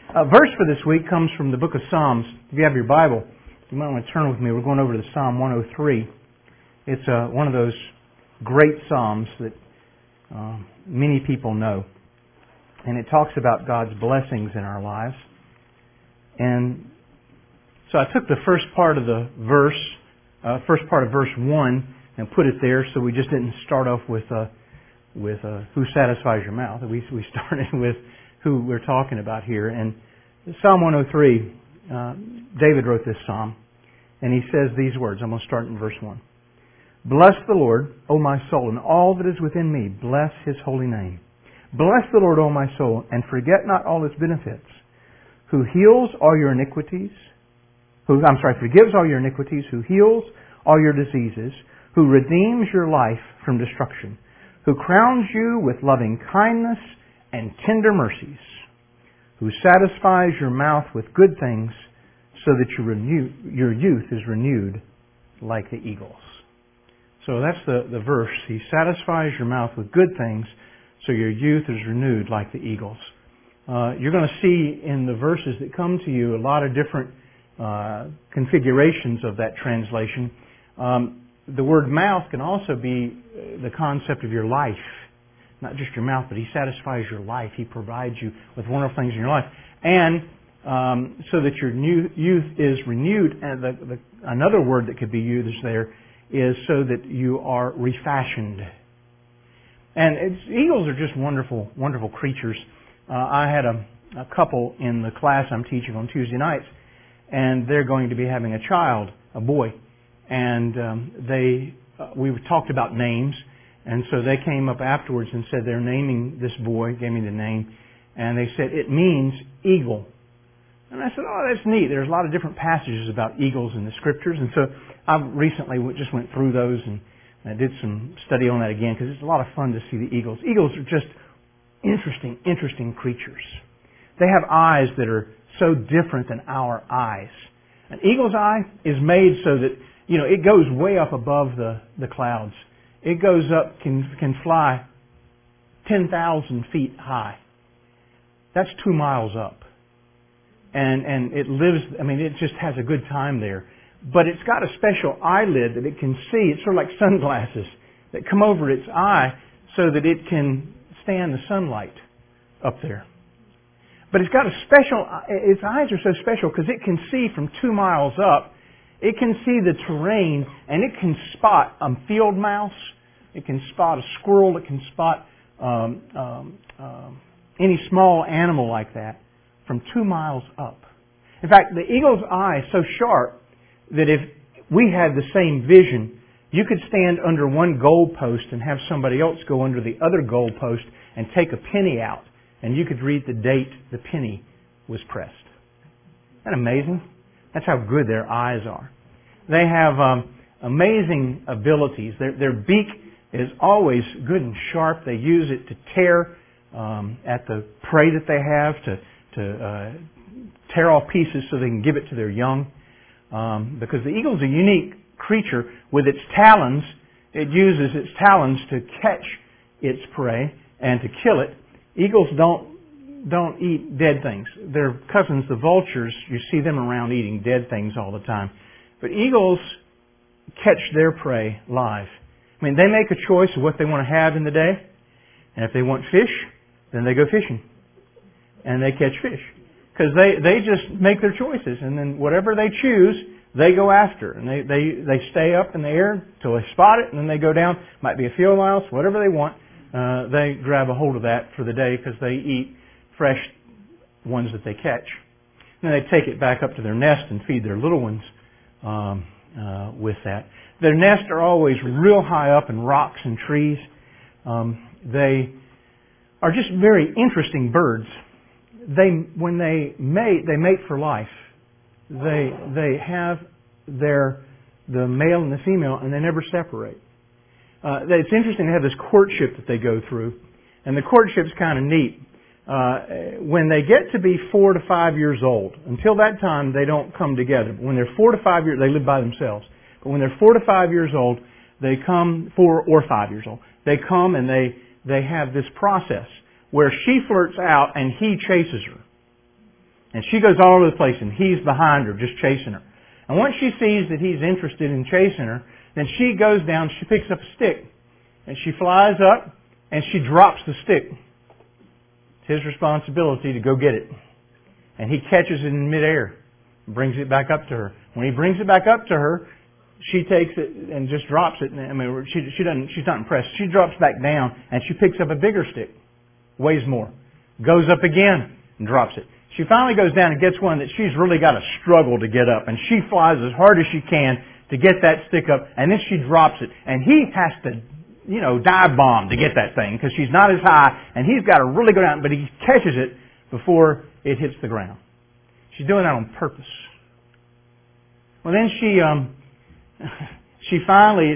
Verse for this week comes from the book of Psalms. If you have your Bible, you might want to turn with me. We're going over to Psalm 103. It's one of those great Psalms that many people know. And it talks about God's blessings in our lives. And so I took the first part of the verse, first part of verse 1, and put it there so we just didn't start off with who satisfies your mouth. We started with who we're talking about here. And Psalm 103, David wrote this psalm, and he says these words. I'm going to start in verse 1. Bless the Lord, O my soul, and all that is within me. Bless His holy name. Bless the Lord, O my soul, and forget not all His benefits, who heals all your iniquities, forgives all your iniquities, who heals all your diseases, who redeems your life from destruction, who crowns you with loving kindness and tender mercies, who satisfies your mouth with good things so that your youth is renewed like the eagles. So that's the verse. He satisfies your mouth with good things so your youth is renewed like the eagles. You're going to see in the verses that come to you a lot of different configurations of that translation. The word mouth can also be the concept of your life. Not just your mouth, but He satisfies your life. He provides you with wonderful things in your life. And so that your youth is renewed. And another word that could be used there is so that you are refashioned. And eagles are just wonderful, wonderful creatures. I had a couple in the class I'm teaching on Tuesday nights, and they're going to be having a child, a boy. And we talked about names. And so they came up afterwards and said they're naming this boy, gave me the name, and they said it means eagle. And I said, oh, that's neat. There's a lot of different passages about eagles in the Scriptures. And so I recently just went through those and I did some study on that again because it's a lot of fun to see the eagles. Eagles are just interesting creatures. They have eyes that are so different than our eyes. An eagle's eye is made so that, it goes way up above the clouds. It goes up, can fly 10,000 feet high. That's 2 miles up. And it lives, it just has a good time there. But it's got a special eyelid that it can see. It's sort of like sunglasses that come over its eye so that it can stand the sunlight up there. But it's got its eyes are so special because it can see from 2 miles up. It can see the terrain, and it can spot a field mouse. It can spot a squirrel. It can spot any small animal like that from 2 miles up. In fact, the eagle's eye is so sharp that if we had the same vision, you could stand under one goalpost and have somebody else go under the other goalpost and take a penny out, and you could read the date the penny was pressed. Isn't that amazing? That's how good their eyes are. They have amazing abilities. Their beak is always good and sharp. They use it to tear at the prey that they have, to tear off pieces so they can give it to their young. Because the eagle's a unique creature with its talons. It uses its talons to catch its prey and to kill it. Eagles don't eat dead things. Their cousins, the vultures, you see them around eating dead things all the time. But eagles catch their prey live. They make a choice of what they want to have in the day. And if they want fish, then they go fishing. And they catch fish. Because they just make their choices. And then whatever they choose, they go after. And they stay up in the air until they spot it. And then they go down. Might be a field mouse, whatever they want. They grab a hold of that for the day because they eat fresh ones that they catch. And then they take it back up to their nest and feed their little ones with that. Their nests are always real high up in rocks and trees. They are just very interesting birds. When they mate for life. They have the male and the female, and they never separate. It's interesting to have this courtship that they go through, and the courtship's kind of neat. When they get to be 4 to 5 years old, until that time they don't come together. But when they're 4 to 5 years, they live by themselves. But when they're 4 to 5 years old, they come 4 or 5 years old. They come and they have this process where she flirts out and he chases her. And she goes all over the place, and he's behind her, just chasing her. And once she sees that he's interested in chasing her, then she goes down, she picks up a stick, and she flies up, and she drops the stick. It's his responsibility to go get it. And he catches it in midair and brings it back up to her. When he brings it back up to her, she takes it and just drops it. I mean, she's not impressed. She drops back down, and she picks up a bigger stick. Weighs more. Goes up again and drops it. She finally goes down and gets one that she's really got to struggle to get up. And she flies as hard as she can to get that stick up. And then she drops it. And he has to, dive bomb to get that thing because she's not as high. And he's got to really go down. But he catches it before it hits the ground. She's doing that on purpose. Well, then she finally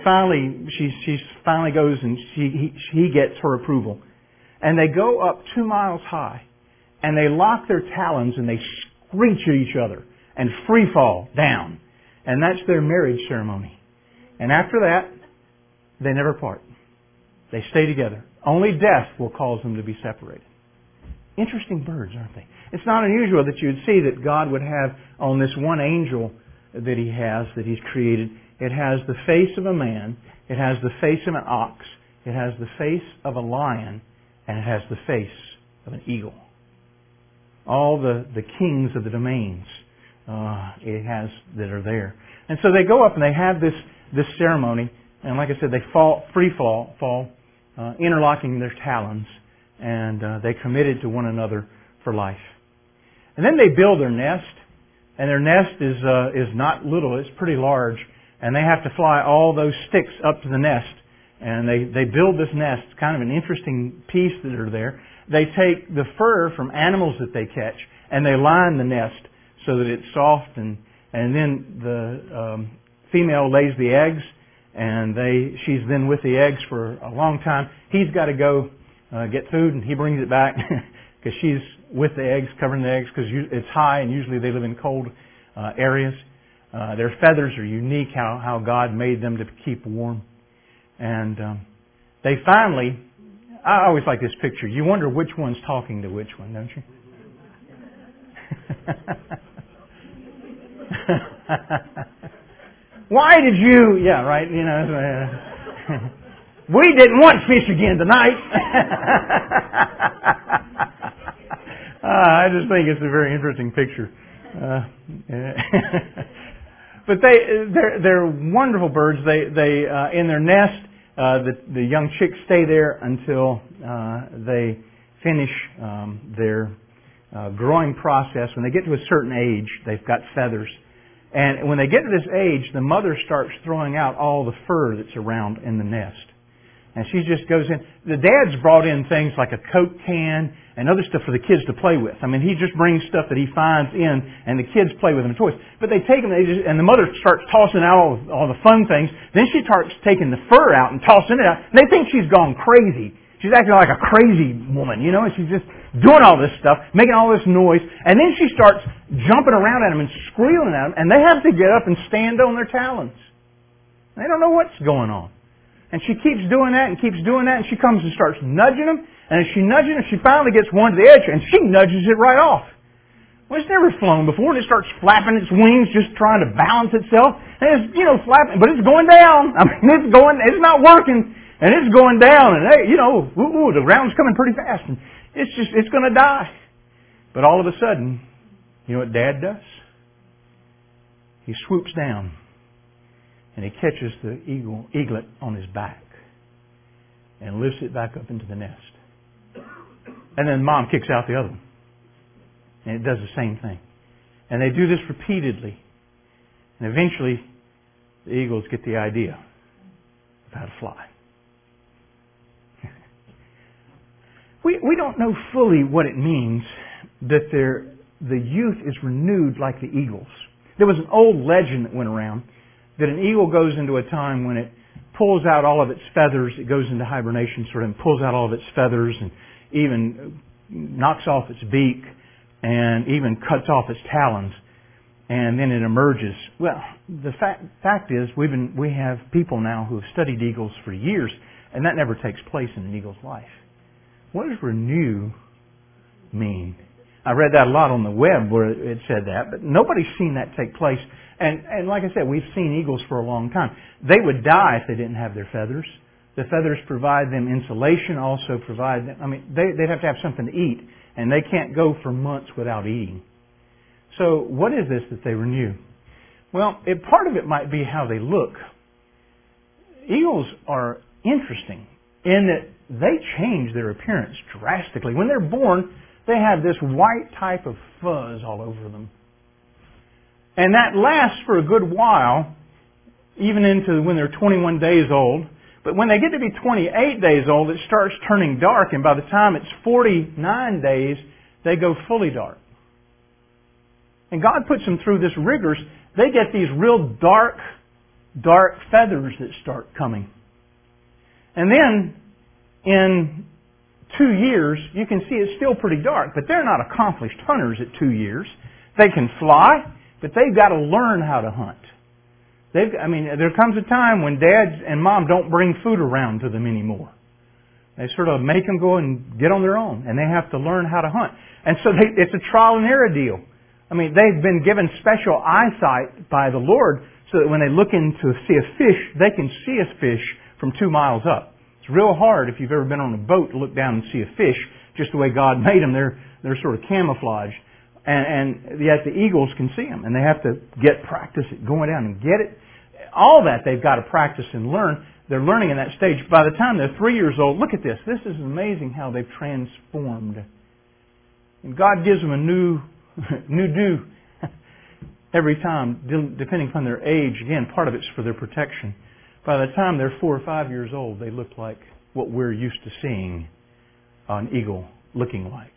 goes and he gets her approval. And they go up 2 miles high. And they lock their talons and they screech at each other and free fall down. And that's their marriage ceremony. And after that, they never part. They stay together. Only death will cause them to be separated. Interesting birds, aren't they? It's not unusual that you would see that God would have on this one angel that He's created, it has the face of a man, it has the face of an ox, it has the face of a lion, and it has the face of an eagle. All the kings of the domains it has that are there. And so they go up and they have this ceremony. And like I said, they free fall, interlocking their talons. And they committed to one another for life. And then they build their nest. And their nest is not little, it's pretty large. And they have to fly all those sticks up to the nest. And they build this nest. It's kind of an interesting piece that are there. They take the fur from animals that they catch and they line the nest so that it's soft and then the female lays the eggs and she's then with the eggs for a long time. He's got to go get food and he brings it back because she's with the eggs, covering the eggs because it's high and usually they live in cold areas. Their feathers are unique, how God made them to keep warm. And they finally... I always like this picture. You wonder which one's talking to which one, don't you? Why did you... Yeah, right. We didn't want fish again tonight. I just think it's a very interesting picture. But they're wonderful birds. They in their nest. The young chicks stay there until they finish their growing process. When they get to a certain age, they've got feathers. And when they get to this age, the mother starts throwing out all the fur that's around in the nest. And she just goes in. The dad's brought in things like a Coke can and other stuff for the kids to play with. I mean, he just brings stuff that he finds in, and the kids play with them toys. But they take them, and the mother starts tossing out all the fun things. Then she starts taking the fur out and tossing it out. And they think she's gone crazy. She's acting like a crazy woman, and she's just doing all this stuff, making all this noise. And then she starts jumping around at them and squealing at them, and they have to get up and stand on their talons. They don't know what's going on. And she keeps doing that and keeps doing that, and she comes and starts nudging them. And as she nudges them, she finally gets one to the edge, and she nudges it right off. Well, it's never flown before, and it starts flapping its wings, just trying to balance itself. And it's, flapping, but it's going down. I mean, it's not working, and it's going down, and the ground's coming pretty fast, and it's going to die. But all of a sudden, you know what Dad does? He swoops down. And he catches the eaglet on his back and lifts it back up into the nest. And then Mom kicks out the other one. And it does the same thing. And they do this repeatedly. And eventually, the eagles get the idea of how to fly. We don't know fully what it means that the youth is renewed like the eagles. There was an old legend that went around that an eagle goes into a time when it pulls out all of its feathers, it goes into hibernation sort of, and pulls out all of its feathers and even knocks off its beak and even cuts off its talons, and then it emerges. Well, the fact is we have people now who have studied eagles for years, and that never takes place in an eagle's life. What does renew mean? I read that a lot on the web where it said that, but nobody's seen that take place. And like I said, we've seen eagles for a long time. They would die if they didn't have their feathers. The feathers provide them insulation, also provide them, they'd have to have something to eat, and they can't go for months without eating. So what is this that they renew? Well, part of it might be how they look. Eagles are interesting in that they change their appearance drastically. When they're born, they have this white type of fuzz all over them. And that lasts for a good while, even into when they're 21 days old. But when they get to be 28 days old, it starts turning dark, and by the time it's 49 days, they go fully dark. And God puts them through this rigors. They get these real dark feathers that start coming. And then, in 2 years, you can see it's still pretty dark, but they're not accomplished hunters at 2 years. They can fly, but they've got to learn how to hunt. There comes a time when Dad and Mom don't bring food around to them anymore. They sort of make them go and get on their own, and they have to learn how to hunt. And so it's a trial and error deal. They've been given special eyesight by the Lord so that when they look in to see a fish, they can see a fish from 2 miles up. It's real hard if you've ever been on a boat to look down and see a fish just the way God made them. They're sort of camouflaged. And yet the eagles can see them, and they have to get practice at going down and get it. All that they've got to practice and learn. They're learning in that stage. By the time they're 3 years old, look at this. This is amazing how they've transformed. And God gives them a new do every time, depending upon their age. Again, part of it's for their protection. By the time they're 4 or 5 years old, they look like what we're used to seeing an eagle looking like.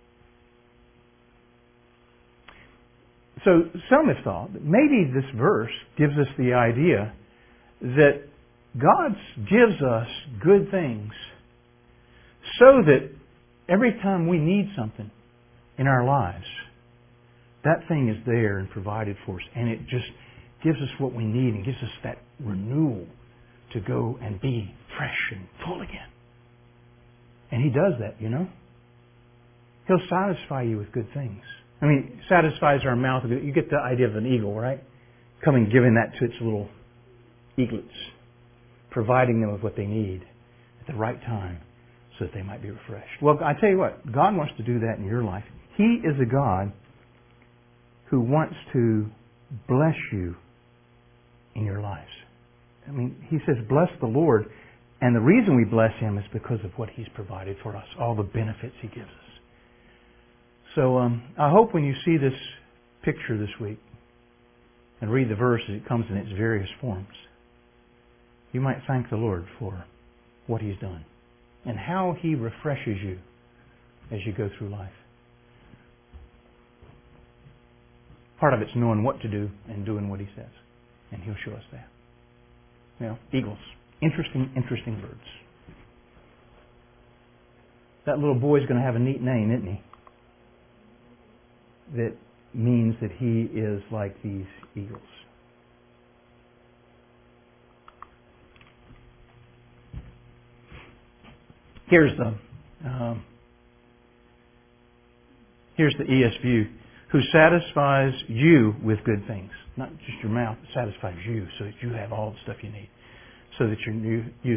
So some have thought that maybe this verse gives us the idea that God gives us good things so that every time we need something in our lives, that thing is there and provided for us, and it just gives us what we need and gives us that renewal to go and be fresh and full again. And He does that, you know. He'll satisfy you with good things. Satisfies our mouth. You get the idea of an eagle, right? Coming, giving that to its little eaglets, providing them with what they need at the right time so that they might be refreshed. Well, I tell you what, God wants to do that in your life. He is a God who wants to bless you in your lives. He says, bless the Lord. And the reason we bless Him is because of what He's provided for us, all the benefits He gives us. So I hope when you see this picture this week and read the verse as it comes in its various forms, you might thank the Lord for what He's done and how He refreshes you as you go through life. Part of it's knowing what to do and doing what He says. And He'll show us that. Eagles. Interesting birds. That little boy's going to have a neat name, isn't he? That means that he is like these eagles. Here's the ESV, who satisfies you with good things. Not just your mouth, it satisfies you so that you have all the stuff you need. So that you